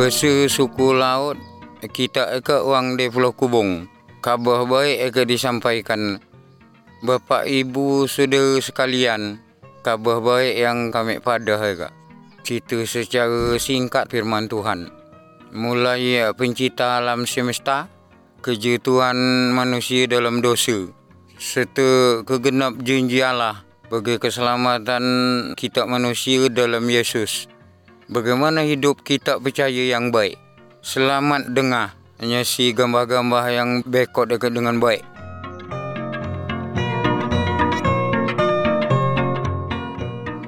Bahasa suku laut kita orang di Pulau Kubung. Kabar baik disampaikan Bapak Ibu saudara sekalian. Kabar baik yang kami pada cerita secara singkat firman Tuhan. Mulai pencipta alam semesta, kerja Tuhan manusia dalam dosa, serta kegenap janji Allah bagi keselamatan kita manusia dalam Yesus. Bagaimana hidup kita percaya yang baik. Selamat dengar. Hanya si gambar-gambar yang bekot dengan baik.